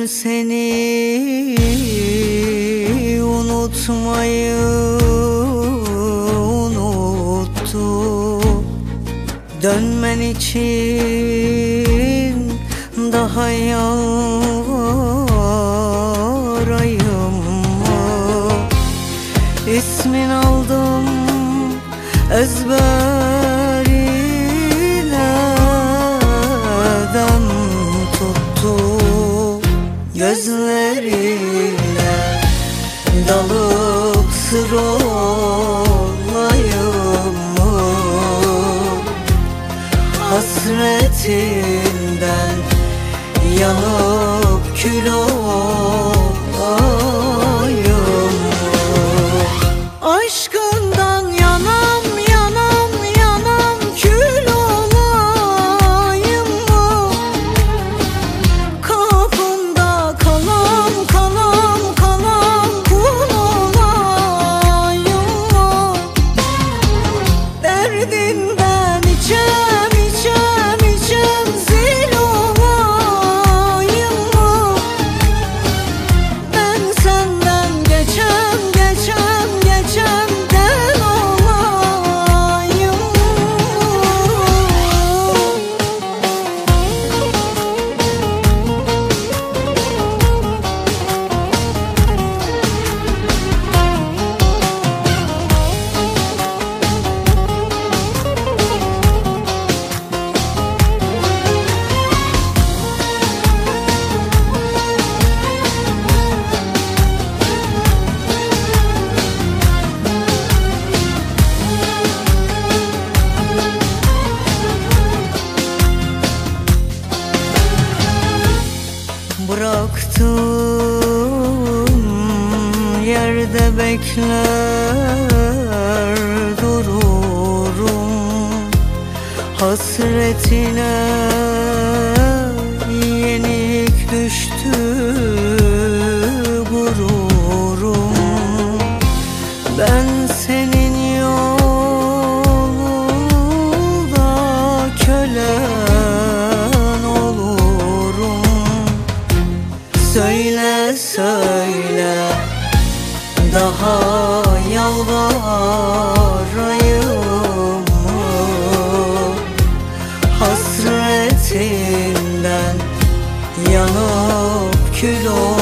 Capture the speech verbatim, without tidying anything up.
Gönül seni unutmayı unuttu. Dönmen için daha yarayım mı? İsmin aldım ezberine, dem tuttu gözlerine. Dalıp sır olayım mı? Hasretinden yanıp kül olayım mı? Aşkından yanam yanam yanam kül olayım mı? Kapında kalam kalam kalam kul olayım mı? Derdinden içem içem içem zil olayım mı? Ben senden geçem geçem geçem del olayım mı? Bıraktığım yerde bekler dururum. Hasretine yenik düştü gururum. Ben senin yolunda kölen olurum. Söyle söyle daha yalvarayım mı? Hasretinden yanıp kül